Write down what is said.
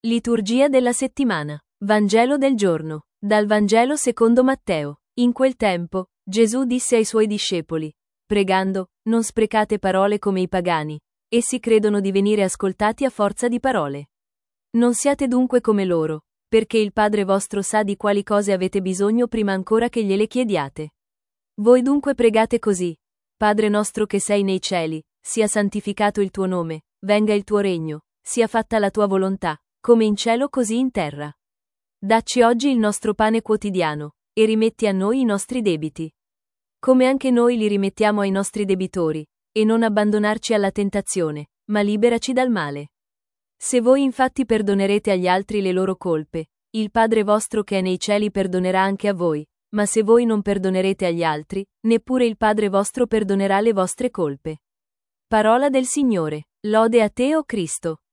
Liturgia della settimana. Vangelo del giorno. Dal Vangelo secondo Matteo. In quel tempo, Gesù disse ai suoi discepoli: pregando, non sprecate parole come i pagani. Essi credono di venire ascoltati a forza di parole. Non siate dunque come loro, perché il Padre vostro sa di quali cose avete bisogno prima ancora che gliele chiediate. Voi dunque pregate così: Padre nostro che sei nei cieli, sia santificato il tuo nome, venga il tuo regno, sia fatta la tua volontà, come in cielo così in terra. Dacci oggi il nostro pane quotidiano, e rimetti a noi i nostri debiti, come anche noi li rimettiamo ai nostri debitori, e non abbandonarci alla tentazione, ma liberaci dal male. Se voi infatti perdonerete agli altri le loro colpe, il Padre vostro che è nei cieli perdonerà anche a voi, ma se voi non perdonerete agli altri, neppure il Padre vostro perdonerà le vostre colpe. Parola del Signore. Lode a te, o Cristo.